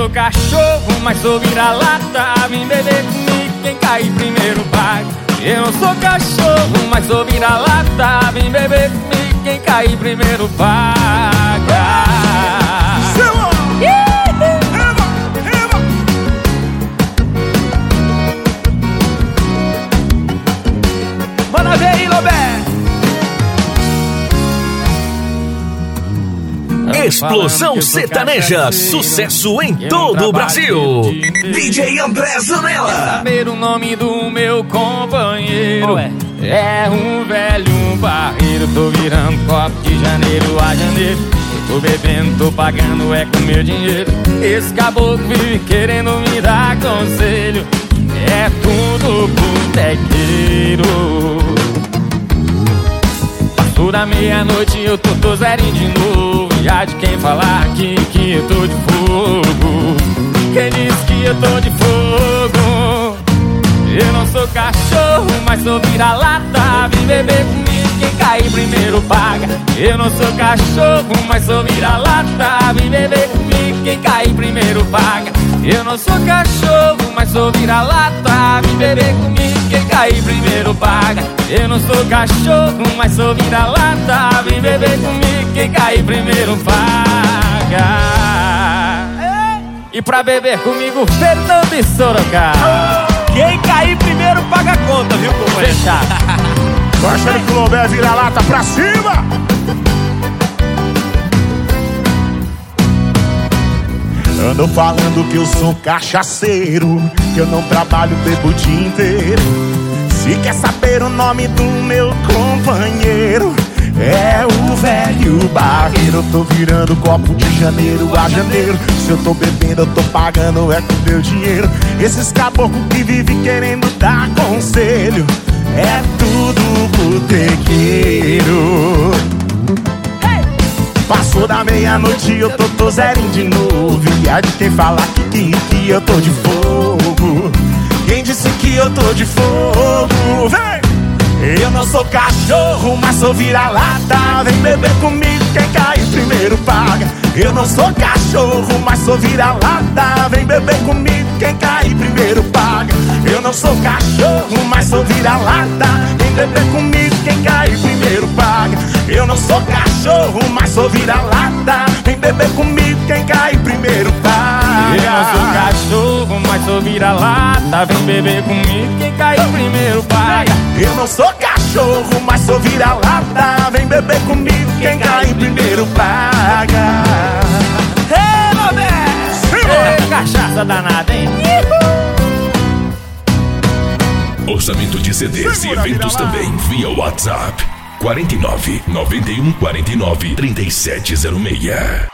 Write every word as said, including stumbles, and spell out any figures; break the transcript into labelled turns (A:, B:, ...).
A: sou cachorro, mas sou vira-lata. Vem beber comigo, quem cair primeiro paga. Eu não sou cachorro, mas sou vira-lata. Vem beber comigo, quem cair primeiro paga. Manda ver aí, Lobé.
B: Explosão Sertaneja, sucesso em todo o Brasil. D J André Zanella.
A: Saber o nome do meu companheiro é um velho barreiro. Tô virando copo de janeiro a janeiro. Tô bebendo, tô pagando, é com meu dinheiro. Esse caboclo vive querendo me dar conselho. É tudo botequeiro. Passou da meia-noite, eu tô, tô zerinho de novo. E há de quem falar aqui que eu tô de fogo. Quem disse que eu tô de fogo? Eu não sou cachorro, mas sou vira-lata. Vem beber comigo, quem cair primeiro paga. Eu não sou cachorro, mas sou vira-lata. Vem beber comigo, quem cair primeiro paga. Eu não sou cachorro, mas sou vira-lata. Vem beber comigo, quem cair primeiro paga. Eu não sou cachorro, mas sou vira-lata. Vem beber comigo, quem cair primeiro paga. E pra beber comigo, Fernando e Sorocaba.
C: Quem cair primeiro paga a conta, viu, companheiro?
A: Fechado.
D: Tô achando que o Lobé vira-lata pra cima. Andam falando que eu sou cachaceiro, que eu não trabalho, bebo o dia inteiro. Se quer saber o nome do meu companheiro, é o velho barreiro. Eu tô virando copo de janeiro a janeiro. Se eu tô bebendo, eu tô pagando, é com meu dinheiro. Esses caboclos que vivem querendo dar conselho, é tudo botequeiro. Passou da meia-noite, eu tô, tô zerinho de novo. E há de quem falar que, que, que eu tô de fogo. Quem disse que eu tô de fogo? Vem! Eu não sou cachorro, mas sou vira-lata. Vem beber comigo, quem cair primeiro paga. Eu não sou cachorro, mas sou vira-lata. Vem beber comigo, quem cair primeiro paga. Eu não sou cachorro, mas sou vira-lata. Vem beber comigo, quem cair primeiro paga. Eu não sou cachorro, mas sou vira-lata. Vem beber comigo, quem cair primeiro paga.
A: Eu não sou cachorro, mas sou vira-lata. Vem beber comigo, quem cair primeiro paga.
D: Eu não sou cachorro, mas sou vira-lata. Vem beber comigo, quem cair primeiro paga.
A: Ei, Lobé! Ei, cachaça danada, hein?
B: Orçamento de C Ds e eventos também via WhatsApp. quarenta e nove, noventa e um, quarenta e nove, trinta e sete zero seis.